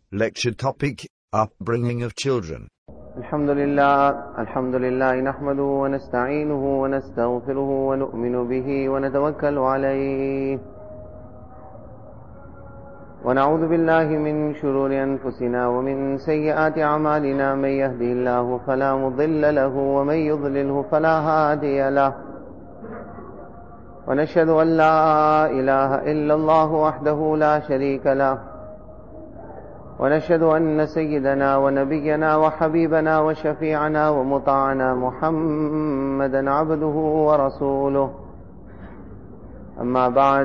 Lecture topic, Upbringing of Children. الحمد لله نحمده ونستعينه ونستغفره ونؤمن به ونتوكل عليه ونعوذ بالله من شرور أنفسنا ومن سيئات أعمالنا من يهده الله فلا مضل له ومن يضلله فلا هادي له ونشهد أن لا إله إلا الله وحده لا شريك له ونشهد أن سيدنا ونبينا وحبيبنا وشفيعنا ومطاعنا محمدا عبده ورسوله أما بعد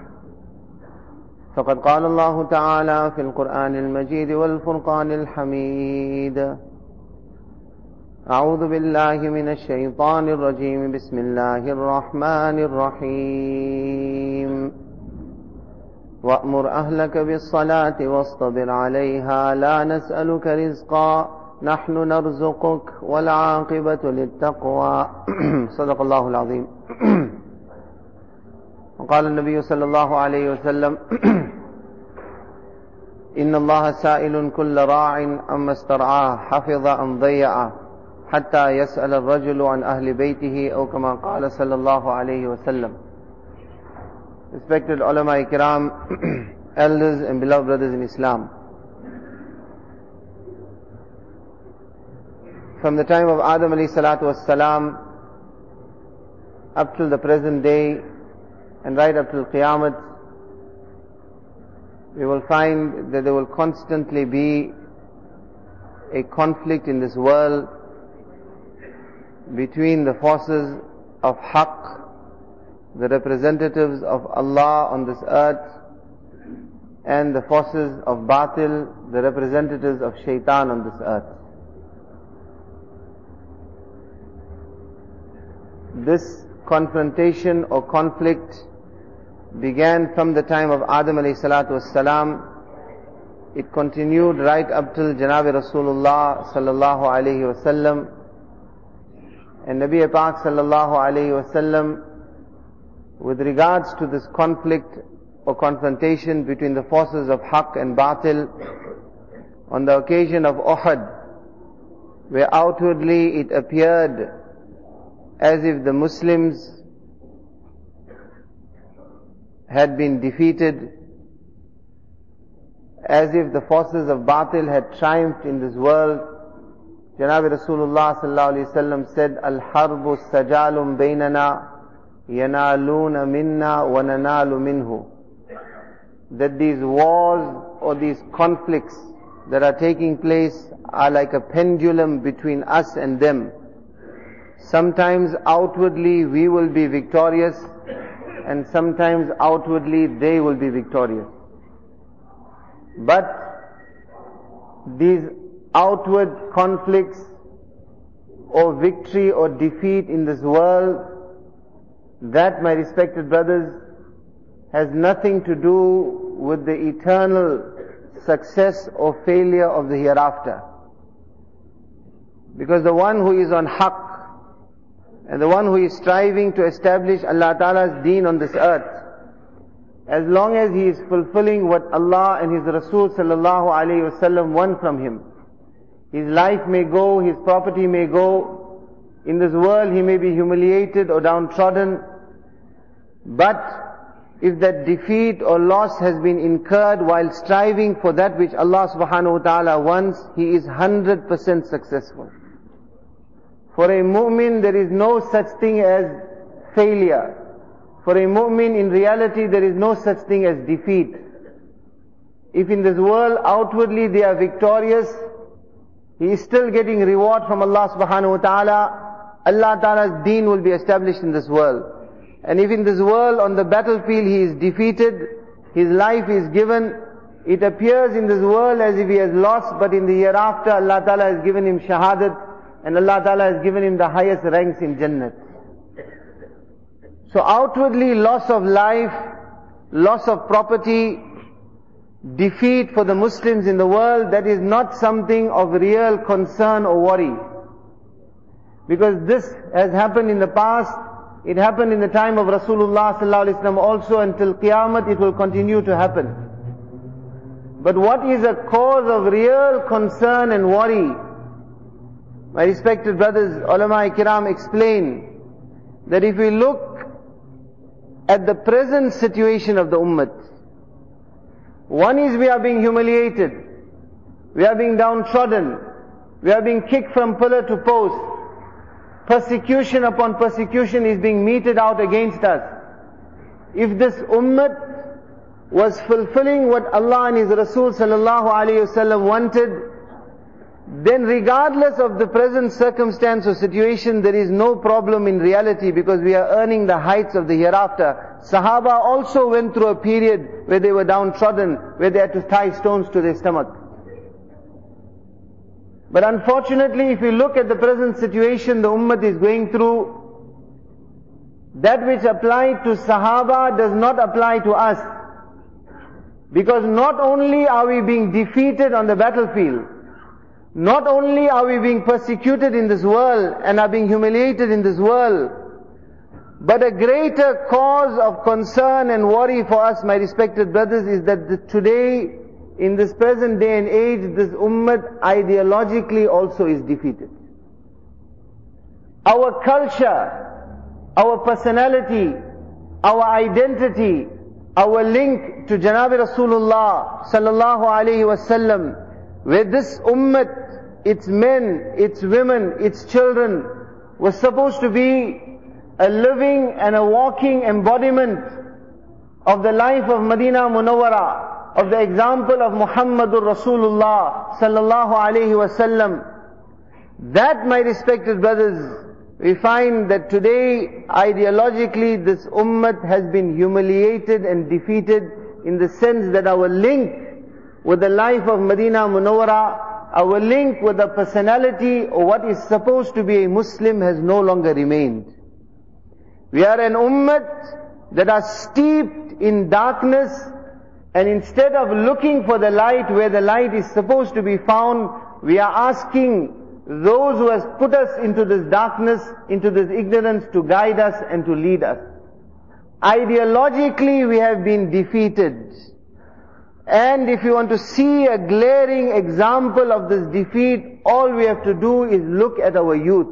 فقد قال الله تعالى في القرآن المجيد والفرقان الحميد أعوذ بالله من الشيطان الرجيم بسم الله الرحمن الرحيم وأمر أهلك بالصلاة واصطبر عليها لا نسألك رزقا نحن نرزقك والعاقبة للتقوى صدق الله العظيم. وقال النبي صلى الله عليه وسلم إن الله سائل كل راع أما استرعاه حفظ أم ضيعه حتى يسأل الرجل عن أهل بيته أو كما قال صلى الله عليه وسلم. Respected ulama ikram, elders and beloved brothers in Islam, from the time of Adam alayhi salatu wassalam up till the present day and right up till Qiyamah, we will find that there will constantly be a conflict in this world between the forces of Haqq, the representatives of Allah on this earth, and the forces of Batil, the representatives of Shaitan on this earth. This confrontation or conflict began from the time of Adam alayhi salatu wassalam. It continued right up till Janabi Rasulullah sallallahu alayhi wasallam, and Nabi Pak sallallahu alayhi wasallam, with regards to this conflict or confrontation between the forces of Haqq and Batil, on the occasion of Uhud, where outwardly it appeared as if the Muslims had been defeated, as if the forces of Batil had triumphed in this world, Janabi Rasulullah sallallahu alayhi wasallam said, Al-harbu sajalum baynana yanaluna minna wa nanalu minhu. That these wars or these conflicts that are taking place are like a pendulum between us and them. Sometimes outwardly we will be victorious, and sometimes outwardly they will be victorious. But these outward conflicts or victory or defeat in this world, that, my respected brothers, has nothing to do with the eternal success or failure of the hereafter. Because the one who is on Haqq and the one who is striving to establish Allah Ta'ala's deen on this earth, as long as he is fulfilling what Allah and His Rasul sallallahu alayhi wasallam want from him, his life may go, his property may go, in this world he may be humiliated or downtrodden, but if that defeat or loss has been incurred while striving for that which Allah subhanahu wa ta'ala wants, he is 100% successful. For a mu'min there is no such thing as failure. For a mu'min in reality there is no such thing as defeat. If in this world outwardly they are victorious, he is still getting reward from Allah subhanahu wa ta'ala. Allah ta'ala's deen will be established in this world. And if in this world on the battlefield he is defeated, his life is given, it appears in this world as if he has lost, but in the hereafter Allah ta'ala has given him shahadat, and Allah ta'ala has given him the highest ranks in Jannat. So outwardly loss of life, loss of property, defeat for the Muslims in the world, that is not something of real concern or worry. Because this has happened in the past, it happened in the time of Rasulullah sallallahu alaihi wasallam also, until Qiyamah it will continue to happen. But what is a cause of real concern and worry? My respected brothers, ulama kiram explain that if we look at the present situation of the ummah, one is we are being humiliated, we are being downtrodden, we are being kicked from pillar to post, persecution upon persecution is being meted out against us. If this ummah was fulfilling what Allah and His Rasul sallallahu alayhi wasallam wanted, then regardless of the present circumstance or situation, there is no problem in reality, because we are earning the heights of the hereafter. Sahaba also went through a period where they were downtrodden, where they had to tie stones to their stomach. But unfortunately, if we look at the present situation the ummah is going through, that which applied to Sahaba does not apply to us. Because not only are we being defeated on the battlefield, not only are we being persecuted in this world and are being humiliated in this world, but a greater cause of concern and worry for us, my respected brothers, is that today, in this present day and age, this ummah ideologically also is defeated. Our culture, our personality, our identity, our link to Janabi Rasulullah sallallahu alayhi wasallam, where this ummah, its men, its women, its children, was supposed to be a living and a walking embodiment of the life of Medina Munawwara, of the example of Muhammadur Rasulullah sallallahu alayhi wasallam. That, my respected brothers, we find that today, ideologically, this ummah has been humiliated and defeated, in the sense that our link with the life of Medina Munawwara, our link with the personality or what is supposed to be a Muslim has no longer remained. We are an ummah that are steeped in darkness, and instead of looking for the light where the light is supposed to be found, we are asking those who has put us into this darkness, into this ignorance, to guide us and to lead us. Ideologically we have been defeated. And if you want to see a glaring example of this defeat, all we have to do is look at our youth.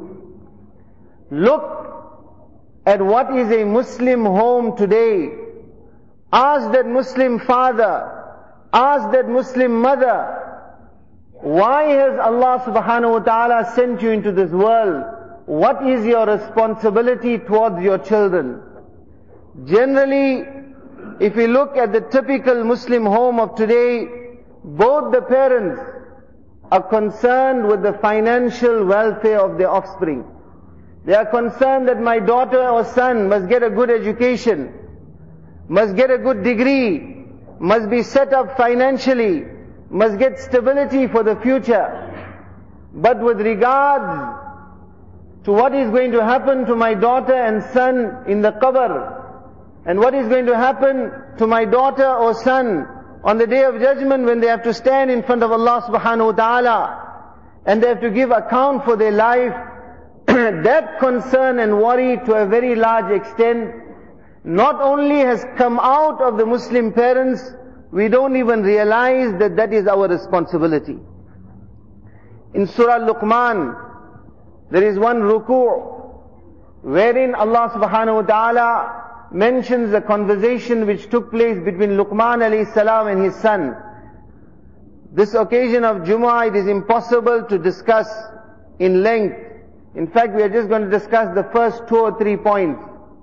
Look at what is a Muslim home today. Ask that Muslim father, ask that Muslim mother, why has Allah subhanahu wa ta'ala sent you into this world? What is your responsibility towards your children? Generally, if we look at the typical Muslim home of today, both the parents are concerned with the financial welfare of their offspring. They are concerned that my daughter or son must get a good education, must get a good degree, must be set up financially, must get stability for the future. But with regards to what is going to happen to my daughter and son in the qabr, and what is going to happen to my daughter or son on the day of judgment, when they have to stand in front of Allah subhanahu wa ta'ala and they have to give account for their life, that concern and worry to a very large extent not only has come out of the Muslim parents, we don't even realize that that is our responsibility. In Surah Luqman, there is one ruku' wherein Allah subhanahu wa ta'ala mentions a conversation which took place between Luqman alayhi salam and his son. This occasion of Jumu'ah, it is impossible to discuss in length. In fact, we are just going to discuss the first 2 or 3 points.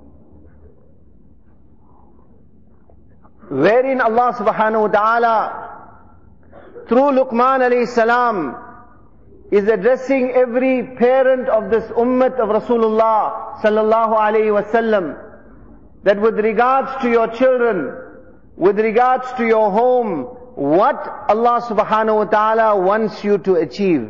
Wherein Allah subhanahu wa ta'ala, through Luqman alayhi salam, is addressing every parent of this ummah of Rasulullah sallallahu alayhi wasallam, that with regards to your children, with regards to your home, what Allah subhanahu wa ta'ala wants you to achieve.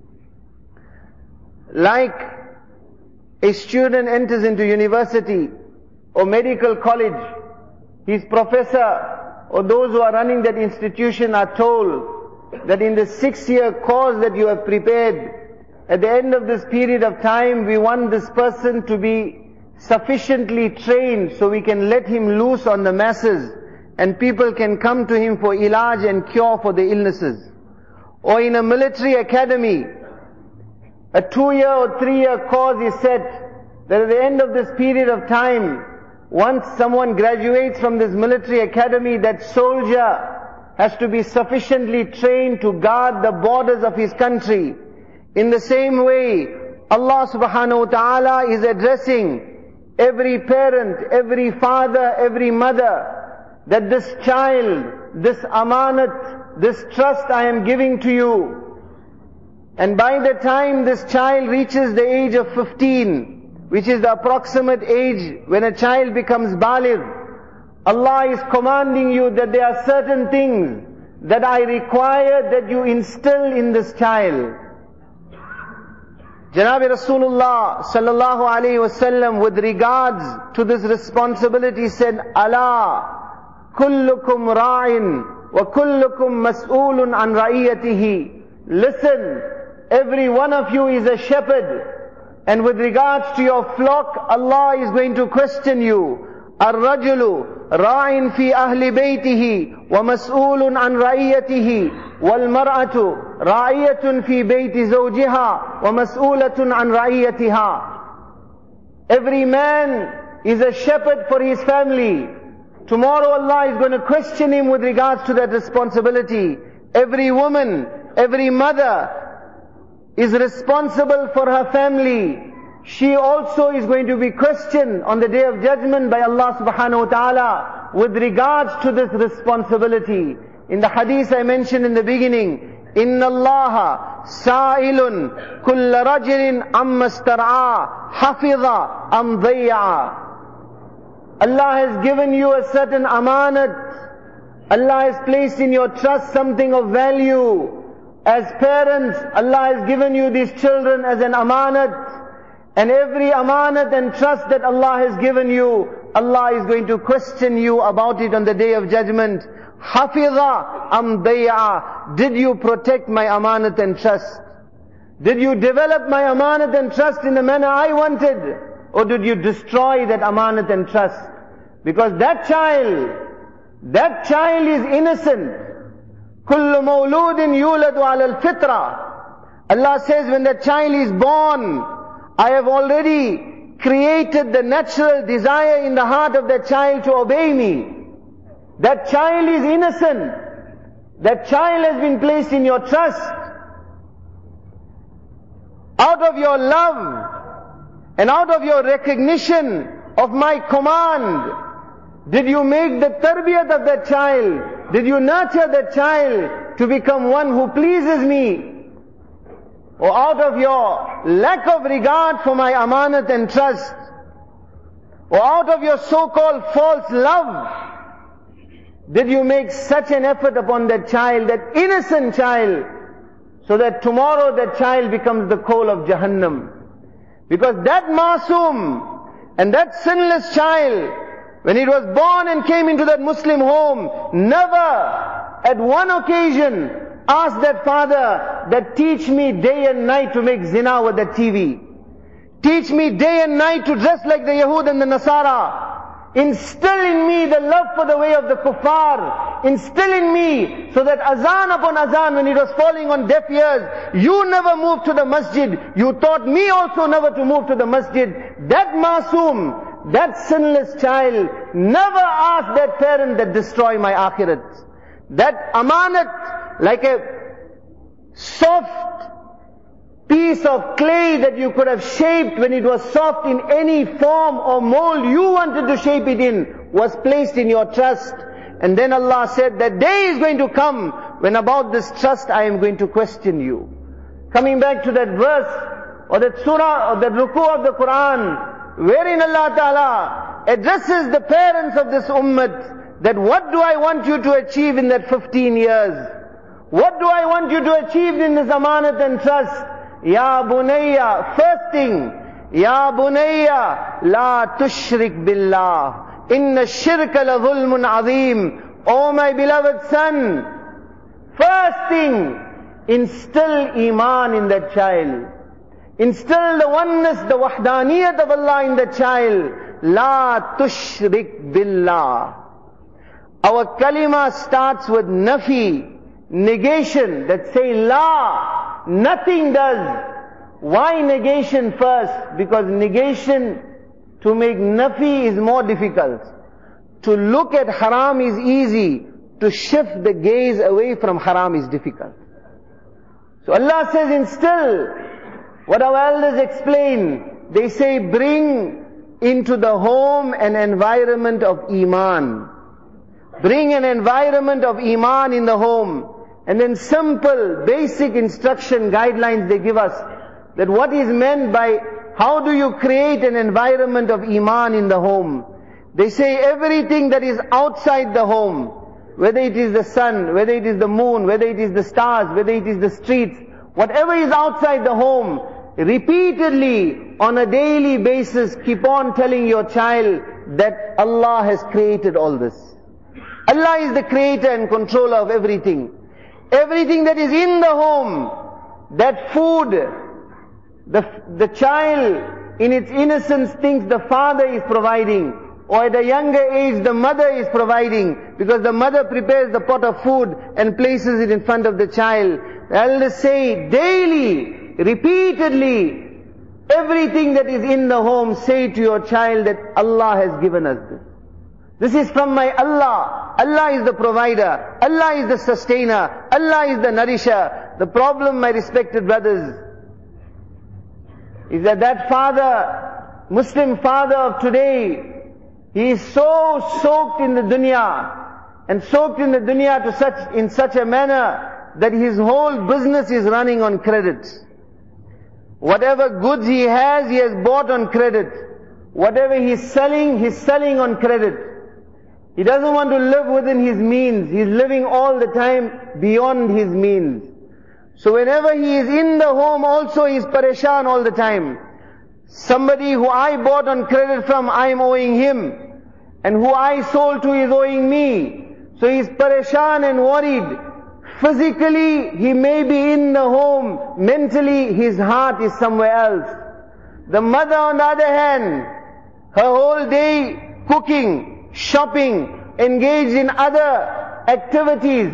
Like a student enters into university or medical college, his professor or those who are running that institution are told that in the 6-year course that you have prepared, at the end of this period of time, we want this person to be sufficiently trained so we can let him loose on the masses and people can come to him for ilaj and cure for their illnesses. Or in a military academy, a 2-year or 3-year course is set, that at the end of this period of time, once someone graduates from this military academy, that soldier has to be sufficiently trained to guard the borders of his country. In the same way, Allah subhanahu wa ta'ala is addressing every parent, every father, every mother, that this child, this amanat, this trust I am giving to you. And by the time this child reaches the age of 15, which is the approximate age when a child becomes baligh, Allah is commanding you that there are certain things that I require that you instill in this child. Janabi Rasulullah sallallahu alayhi wasallam, with regards to this responsibility, said, Allah, kullukum ra'in wa kullukum mas'ulun an ra'iyatihi. Listen, every one of you is a shepherd, and with regards to your flock, Allah is going to question you. الرجل راع في أهل بيته ومسؤول عن رعيته والمرأة راعية في بيت زوجها ومسؤولة عن رعيتها. Every man is a shepherd for his family. Tomorrow Allah is going to question him with regards to that responsibility. Every woman, every mother is responsible for her family. She also is going to be questioned on the Day of Judgment by Allah subhanahu wa ta'ala with regards to this responsibility. In the hadith I mentioned in the beginning, إِنَّ اللَّهَ سَائِلٌ كُلَّ رَجِلٍ أَمَّا اسْتَرْعَى حَفِظَ أَمْ ضَيَّعَ. Allah has given you a certain amanat. Allah has placed in your trust something of value. As parents, Allah has given you these children as an amanat. And every amanat and trust that Allah has given you, Allah is going to question you about it on the Day of Judgment. Hafiza am day'a. Did you protect my amanat and trust? Did you develop my amanat and trust in the manner I wanted? Or did you destroy that amanat and trust? Because that child is innocent. Kullu mawludin yuladu ala al-fitra. Allah says when that child is born, I have already created the natural desire in the heart of that child to obey me. That child is innocent. That child has been placed in your trust. Out of your love and out of your recognition of my command, did you make the tarbiyat of that child? Did you nurture that child to become one who pleases me? Or out of your lack of regard for my amanat and trust, or out of your so-called false love, did you make such an effort upon that child, that innocent child, so that tomorrow that child becomes the coal of Jahannam? Because that masoom and that sinless child, when it was born and came into that Muslim home, never at one occasion ask that father that teach me day and night to make zina with the TV. Teach me day and night to dress like the Yahud and the Nasara. Instill in me the love for the way of the kuffar. Instill in me so that azan upon azan, when it was falling on deaf ears, you never moved to the masjid. You taught me also never to move to the masjid. That masoom, that sinless child, never asked that parent that destroy my akhirat. That amanat, like a soft piece of clay that you could have shaped when it was soft in any form or mold you wanted to shape it in, was placed in your trust. And then Allah said, that day is going to come when about this trust I am going to question you. Coming back to that verse, or that surah, or that ruku of the Quran, wherein Allah Ta'ala addresses the parents of this ummah, that what do I want you to achieve in that 15 years? What do I want you to achieve in this amanat and trust? Ya bunayya, first thing, Ya bunayya, la tushrik billah. Inna shirka la dhulmun azim. Oh my beloved son, first thing, instill iman in that child. Instill the oneness, the wahdaniyat of Allah in the child. La tushrik billah. Our kalima starts with nafi, negation, that say la, nothing does. Why negation first? Because negation, to make nafi is more difficult. To look at haram is easy. To shift the gaze away from haram is difficult. So Allah says instill what our elders explain. They say bring into the home an environment of iman. Bring an environment of iman in the home. And then simple, basic instruction guidelines they give us. That what is meant by how do you create an environment of iman in the home? They say everything that is outside the home, whether it is the sun, whether it is the moon, whether it is the stars, whether it is the streets, whatever is outside the home, repeatedly on a daily basis keep on telling your child that Allah has created all this. Allah is the creator and controller of everything. Everything that is in the home, that food, the child in its innocence thinks the father is providing, or at a younger age the mother is providing, because the mother prepares the pot of food and places it in front of the child. The elders say daily, repeatedly, everything that is in the home, say to your child that Allah has given us this. This is from my Allah. Allah is the provider. Allah is the sustainer. Allah is the nourisher. The problem, my respected brothers, is that father, Muslim father of today, he is so soaked in the dunya, and soaked in the dunya in such a manner that his whole business is running on credit. Whatever goods he has bought on credit. Whatever he's selling on credit. He doesn't want to live within his means. He's living all the time beyond his means. So whenever he is in the home also, he is pareshan all the time. Somebody who I bought on credit from, I am owing him. And who I sold to is owing me. So he is pareshan and worried. Physically, he may be in the home. Mentally, his heart is somewhere else. The mother, on the other hand, her whole day cooking, shopping, engaged in other activities.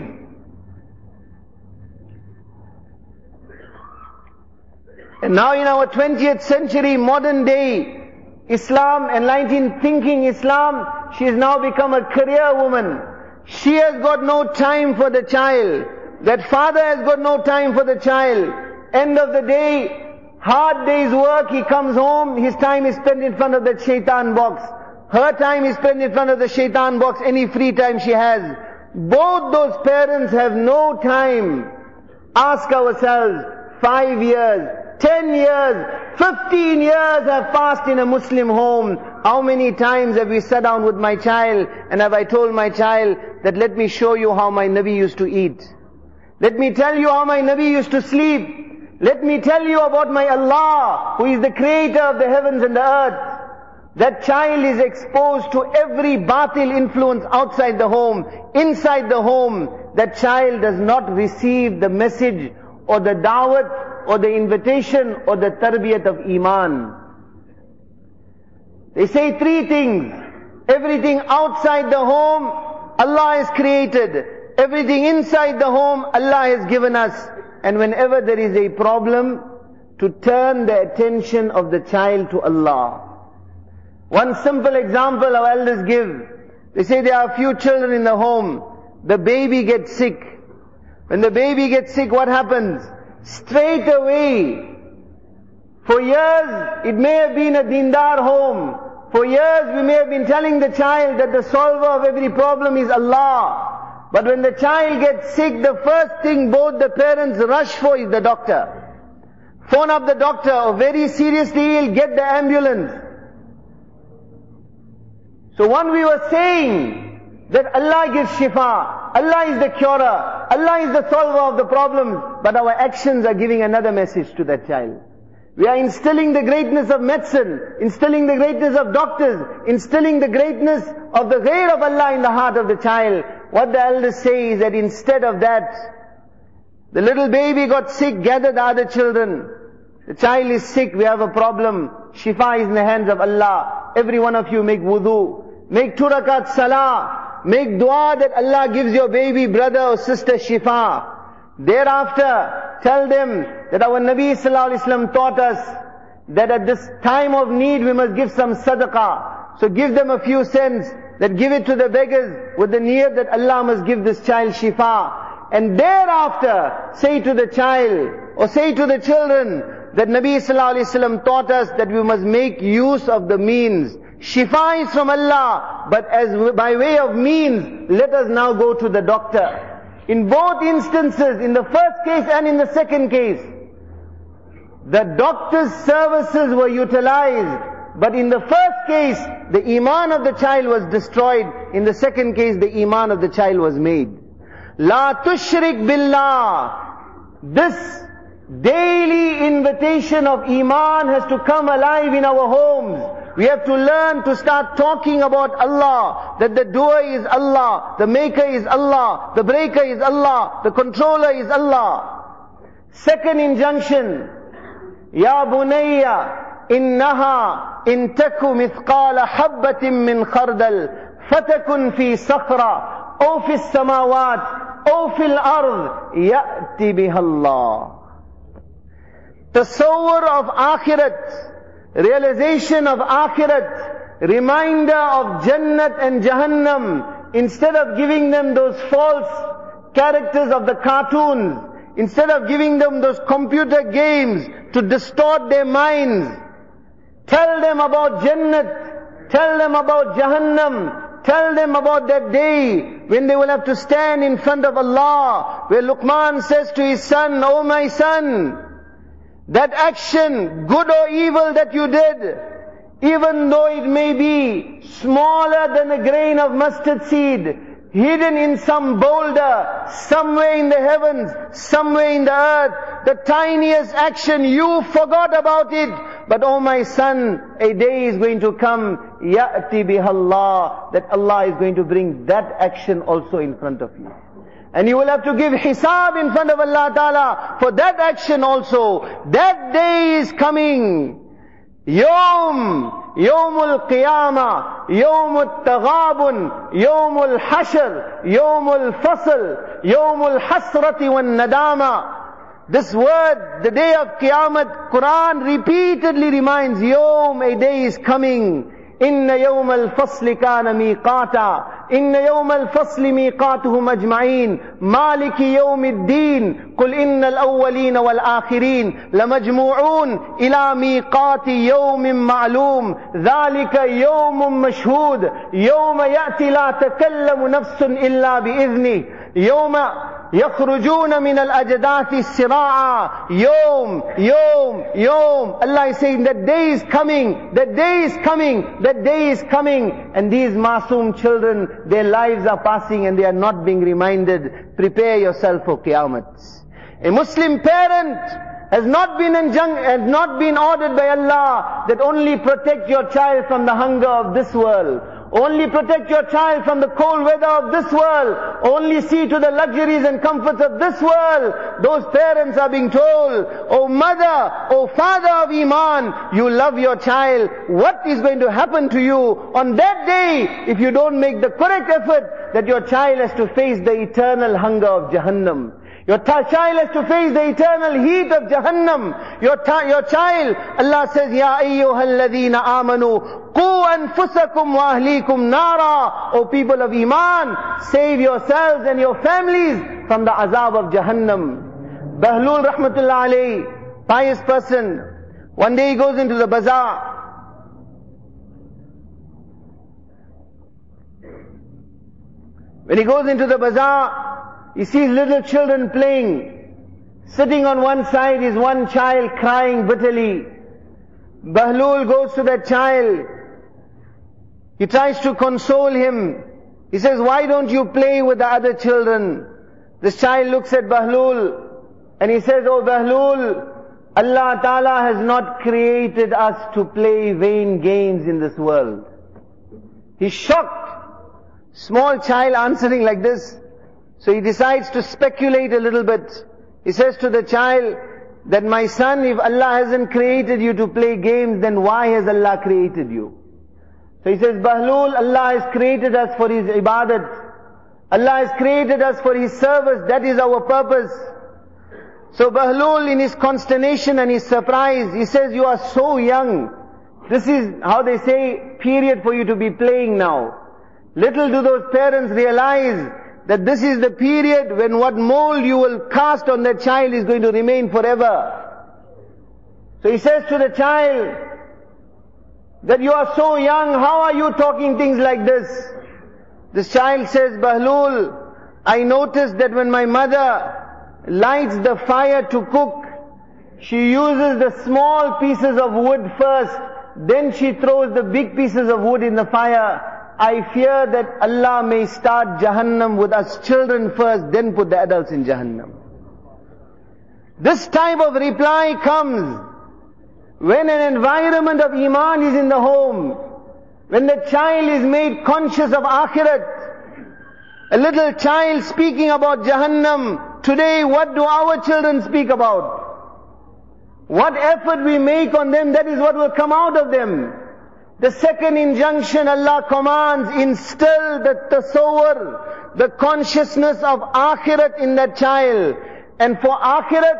And now in our 20th century, modern day Islam, enlightened thinking Islam, she has now become a career woman. She has got no time for the child. That father has got no time for the child. End of the day, hard day's work, he comes home, his time is spent in front of the shaitan box. Her time is spent in front of the shaitan box, any free time she has. Both those parents have no time. Ask ourselves, 5 years, 10 years, 15 years have passed in a Muslim home. How many times have we sat down with my child and have I told my child that let me show you how my Nabi used to eat. Let me tell you how my Nabi used to sleep. Let me tell you about my Allah, who is the creator of the heavens and the earth. That child is exposed to every batil influence outside the home. Inside the home, that child does not receive the message or the da'wat or the invitation or the tarbiyat of iman. They say 3 things. Everything outside the home, Allah has created. Everything inside the home, Allah has given us. And whenever there is a problem, to turn the attention of the child to Allah. One simple example our elders give. They say there are a few children in the home. The baby gets sick. When the baby gets sick, what happens? Straight away. For years, it may have been a dindar home. For years, we may have been telling the child that the solver of every problem is Allah. But when the child gets sick, the first thing both the parents rush for is the doctor. Phone up the doctor, or very seriously ill, get the ambulance. So when we were saying that Allah gives shifa, Allah is the curer, Allah is the solver of the problems, but our actions are giving another message to that child. We are instilling the greatness of medicine, instilling the greatness of doctors, instilling the greatness of the ghayr of Allah in the heart of the child. What the elders say is that instead of that, the little baby got sick, gather the other children. The child is sick, we have a problem. Shifa is in the hands of Allah. Every one of you make wudu. Make 2 rakat salah. Make dua that Allah gives your baby brother or sister shifa. Thereafter, tell them that our Nabi sallallahu alaihi wasallam taught us that at this time of need we must give some sadaqah. So give them a few cents, that give it to the beggars with the niyat that Allah must give this child shifa. And thereafter, say to the child or say to the children that Nabi sallallahu alaihi wasallam taught us that we must make use of the means. Shifa is from Allah, but as by way of means, let us now go to the doctor. In both instances, in the first case and in the second case, the doctor's services were utilized, but in the first case, the iman of the child was destroyed. In the second case, the iman of the child was made. La tushrik billah. This daily invitation of iman has to come alive in our homes. We have to learn to start talking about Allah, that the doer is Allah, the maker is Allah, the breaker is Allah, the controller is Allah. Second injunction, Ya bunayya innaha in taku mithqala habbatin min khardal fatakun fi sakhra aw fi samawat aw fil ard ya'ti biha Allah. Tasawwur of akhirat, realization of akhirat, reminder of Jannat and Jahannam, instead of giving them those false characters of the cartoons, instead of giving them those computer games to distort their minds, tell them about Jannat, tell them about Jahannam, tell them about that day when they will have to stand in front of Allah, where Luqman says to his son, "Oh my son, that action, good or evil that you did, even though it may be smaller than a grain of mustard seed, hidden in some boulder, somewhere in the heavens, somewhere in the earth, the tiniest action, you forgot about it. But oh my son, a day is going to come, ya'ti bihallah, that Allah is going to bring that action also in front of you. And you will have to give hisab in front of Allah Ta'ala for that action also. That day is coming. Yawmul Qiyamah, Yawmul Taghabun, Yawmul Hashr, Yawmul Fasl, Yawmul Hasrati wan Nadama. This word, the day of Qiyamah, Quran repeatedly reminds, Yawm, a day is coming. Inna yawm al-fasli kana miqata. Inna yawm al-fasli miqatuhum ajma'in. Maliki yawm ad-din. Qul inna al-awwalina wal-akhirin. Lamajmu'un ila miqati yawmin ma'loom. Dhalika yawmun mashhud. Yawma ya'ti la takallamu nafsun illa bi'idhni. Yawma يخرجون من الأجداث السراعا يوم. Allah is saying that day is coming, that day is coming, that day is coming. And these masoom children, their lives are passing and they are not being reminded. Prepare yourself for Qiyamah. A Muslim parent has not been ordered by Allah that only protect your child from the hunger of this world. Only protect your child from the cold weather of this world. Only see to the luxuries and comforts of this world. Those parents are being told, oh mother, oh father of Iman, you love your child. What is going to happen to you on that day if you don't make the correct effort that your child has to face the eternal hunger of Jahannam? Your child has to face the eternal heat of Jahannam. Your child, Allah says, Ya ayyuhalladhina amanu, qu anfusakum wa ahlikum nara. O people of Iman, save yourselves and your families from the azab of Jahannam. Bahlul rahmatullah alayhi, pious person, one day he goes into the bazaar. When he goes into the bazaar, he sees little children playing. Sitting on one side is one child crying bitterly. Bahlul goes to that child. He tries to console him. He says, why don't you play with the other children? This child looks at Bahlul and he says, oh Bahlul, Allah Ta'ala has not created us to play vain games in this world. He's shocked. Small child answering like this. So he decides to speculate a little bit. He says to the child that, my son, if Allah hasn't created you to play games, then why has Allah created you? So he says, Bahlul, Allah has created us for His ibadat. Allah has created us for His service. That is our purpose. So Bahlul, in his consternation and his surprise, he says, you are so young. This is how they say, period for you to be playing now. Little do those parents realize that this is the period when what mold you will cast on that child is going to remain forever. So he says to the child that you are so young, how are you talking things like this? This child says, Bahlul, I noticed that when my mother lights the fire to cook, she uses the small pieces of wood first, then she throws the big pieces of wood in the fire. I fear that Allah may start Jahannam with us children first, then put the adults in Jahannam. This type of reply comes when an environment of Iman is in the home, when the child is made conscious of Akhirat. A little child speaking about Jahannam. Today, what do our children speak about? What effort we make on them, that is what will come out of them. The second injunction Allah commands, instill the tasawwur, the consciousness of Akhirat in that child. And for Akhirat,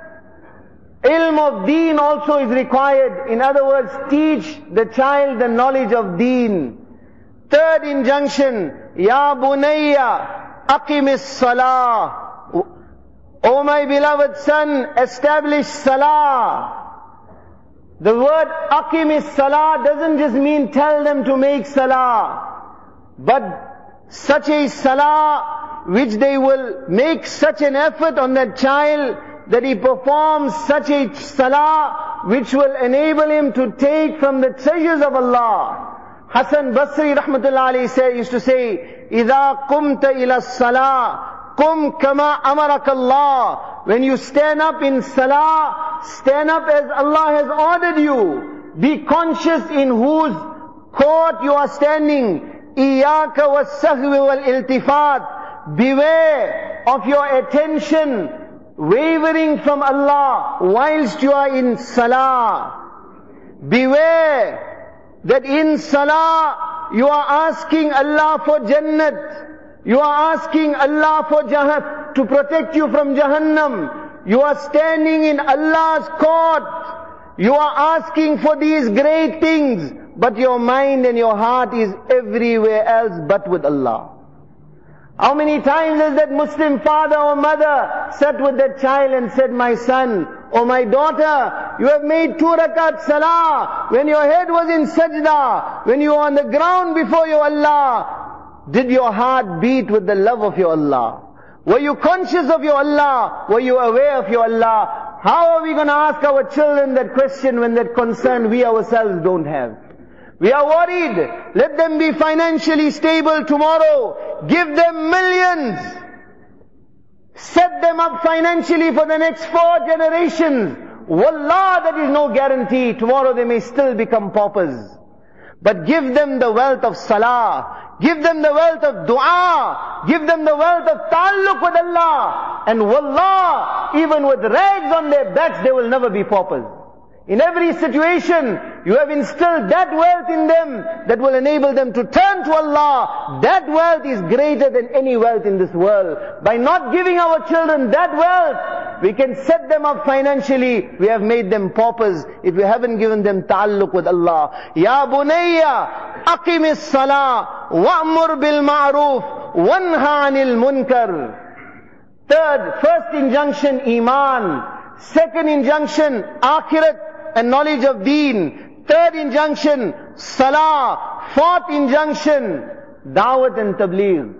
ilm of deen also is required. In other words, teach the child the knowledge of deen. Third injunction, Ya bunayya, aqimis salah. O my beloved son, establish salah. The word aqimis salah doesn't just mean tell them to make salah, but such a salah which they will make such an effort on that child that he performs such a salah which will enable him to take from the treasures of Allah. Hasan Basri rahmatullah alayhi used to say, إِذَا قُمْتَ إِلَى الصَّلَاةِ قُمْ كَمَا أَمَرَكَ اللَّهِ. When you stand up in salah, stand up as Allah has ordered you. Be conscious in whose court you are standing. إِيَّاكَ وَالسَّهْوِ وَالْإِلْتِفَاتِ. Beware of your attention wavering from Allah whilst you are in salah. Beware that in salah you are asking Allah for Jannat. You are asking Allah for to protect you from Jahannam. You are standing in Allah's court. You are asking for these great things, but your mind and your heart is everywhere else but with Allah. How many times has that Muslim father or mother sat with that child and said, my son or my daughter, you have made 2 rakat salah when your head was in sajda, when you were on the ground before your Allah. Did your heart beat with the love of your Allah? Were you conscious of your Allah? Were you aware of your Allah? How are we going to ask our children that question when that concern we ourselves don't have? We are worried. Let them be financially stable tomorrow. Give them millions. Set them up financially for the next 4 generations. Wallah, that is no guarantee. Tomorrow they may still become paupers. But give them the wealth of salah. Give them the wealth of dua. Give them the wealth of ta'alluq with Allah. And wallah, even with rags on their backs, they will never be paupers. In every situation, you have instilled that wealth in them that will enable them to turn to Allah. That wealth is greater than any wealth in this world. By not giving our children that wealth, we can set them up financially. We have made them paupers if we haven't given them ta'alluq with Allah. Ya bunayya, aqimis salah, wa'mur bil ma'ruf, wanha anil munkar. First injunction, Iman. Second injunction, Akhirat and knowledge of deen. Third injunction, Salah. Fourth injunction, Dawat and Tabligh.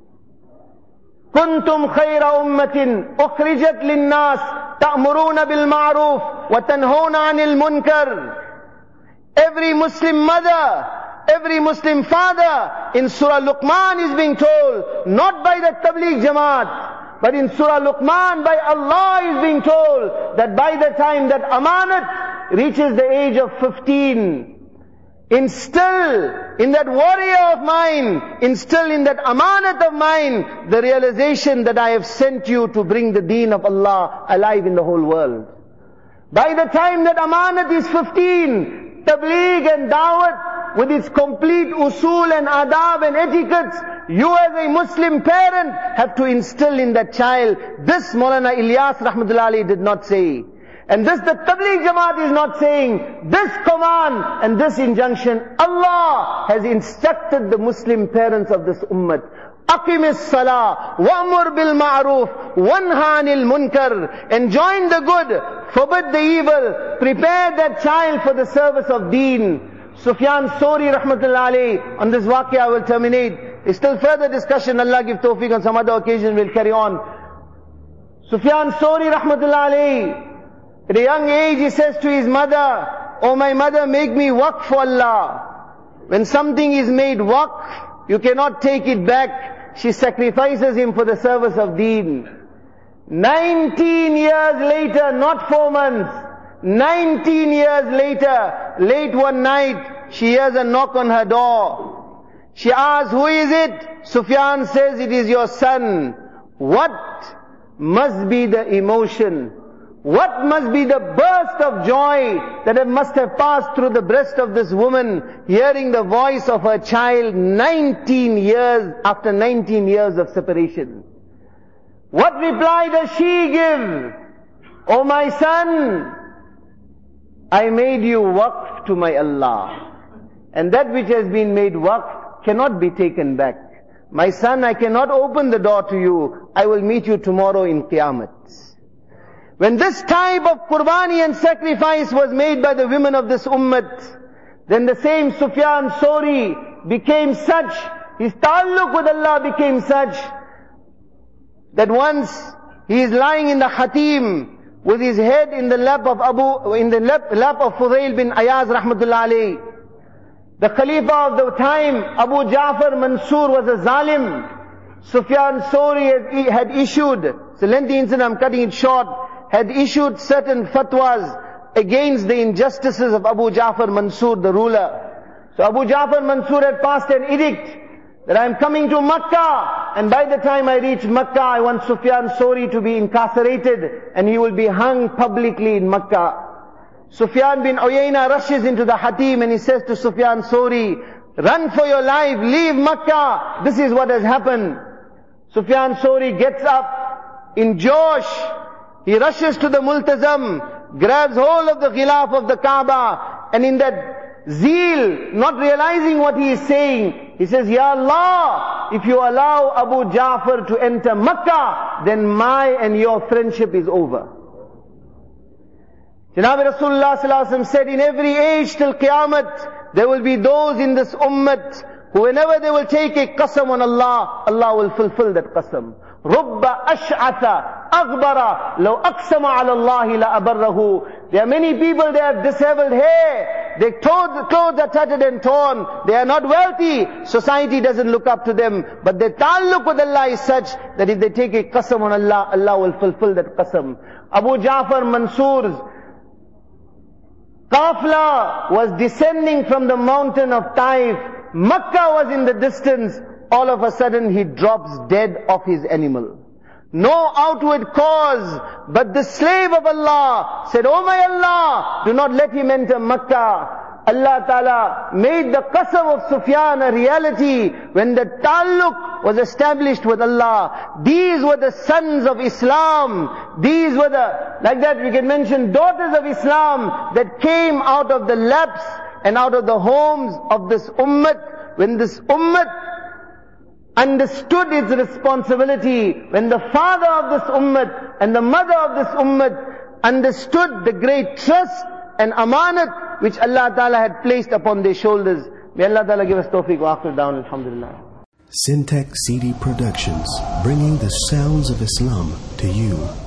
Kuntum khayra ummatin ukhrijat linnas ta'muruna bil ma'ruf wa tanhawna 'anil munkar. Every Muslim mother, every Muslim father in Surah Luqman is being told, not by the Tabligh Jamaat, but in Surah Luqman by Allah is being told that by the time that amanat reaches the age of 15, instill in that warrior of mine, instill in that amanat of mine, the realization that I have sent you to bring the deen of Allah alive in the whole world. By the time that amanat is 15, tabligh and da'wat with its complete usul and adab and etiquettes, you as a Muslim parent have to instill in that child. This Maulana Ilyas rahmatullahi alayhi did not say. And this the Tabligh Jamaat is not saying. This command and this injunction, Allah has instructed the Muslim parents of this ummah. Aqim as-salah, wa'mur bil ma'ruf, wanha anil munkar. Enjoin the good, forbid the evil, prepare that child for the service of deen. Sufyan Sori rahmatullahi alayhi, on this waqia I will terminate. There's still further discussion, Allah give tawfiq, on some other occasion we'll carry on. Sufyan Sori rahmatullahi alayhi, at a young age he says to his mother, "Oh my mother, make me waqf for Allah." When something is made waqf, you cannot take it back. She sacrifices him for the service of deen. 19 years later, not 4 months, 19 years later, late one night, she hears a knock on her door. She asks, "Who is it?" Sufyan says, "It is your son." What must be the emotion? What must be the burst of joy that must have passed through the breast of this woman, hearing the voice of her child 19 years, after 19 years of separation. What reply does she give? "Oh my son, I made you waqf to my Allah. And that which has been made waqf cannot be taken back. My son, I cannot open the door to you. I will meet you tomorrow in Qiyamah." When this type of qurbani and sacrifice was made by the women of this ummah, then the same Sufyan Sori became such, his ta'alluq with Allah became such, that once he is lying in the hatim with his head in the lap of lap of Fudayl bin Ayaz rahmatullah alayhi. The Khalifa of the time, Abu Ja'far Mansur, was a zalim. Sufyan Sori had issued, it's a lengthy incident, I'm cutting it short, had issued certain fatwas against the injustices of Abu Ja'far Mansur, the ruler. So Abu Ja'far Mansur had passed an edict that I am coming to Makkah, and by the time I reach Makkah, I want Sufyan Sori to be incarcerated, and he will be hung publicly in Makkah. Sufyan bin Uyayna rushes into the hatim and he says to Sufyan Sori, "Run for your life, leave Makkah, this is what has happened." Sufyan Sori gets up in Josh, he rushes to the multazam, grabs hold of the ghilaf of the Kaaba, and in that zeal, not realizing what he is saying, he says, "Ya Allah, if you allow Abu Ja'far to enter Makkah, then my and your friendship is over." Janab Rasulullah sallallahu alaihi wasallam said, in every age till Qiyamah, there will be those in this ummah who whenever they will take a qasam on Allah, Allah will fulfill that qasam. Rubba ash'atha aghbara law aqsama ala Allah la abarrahu. There are many people, they have disheveled hair, their clothes are tattered and torn, they are not wealthy, society doesn't look up to them, but their ta'alluq with Allah is such that if they take a qasam on Allah, Allah will fulfill that qasam. Abu Ja'far Mansur's Qafla was descending from the mountain of Taif. Makkah was in the distance. All of a sudden he drops dead off his animal. No outward cause, but the slave of Allah said, "Oh my Allah, do not let him enter Makkah." Allah Ta'ala made the qasam of Sufyan a reality when the ta'alluq was established with Allah. These were the sons of Islam. These were like that we can mention daughters of Islam that came out of the laps and out of the homes of this ummah. When this ummah understood its responsibility, when the father of this ummah and the mother of this ummah understood the great trust and amanat which Allah Ta'ala had placed upon their shoulders. May Allah Ta'ala give us tawfiq wa akhir down, alhamdulillah. Syntax CD Productions, bringing the sounds of Islam to you.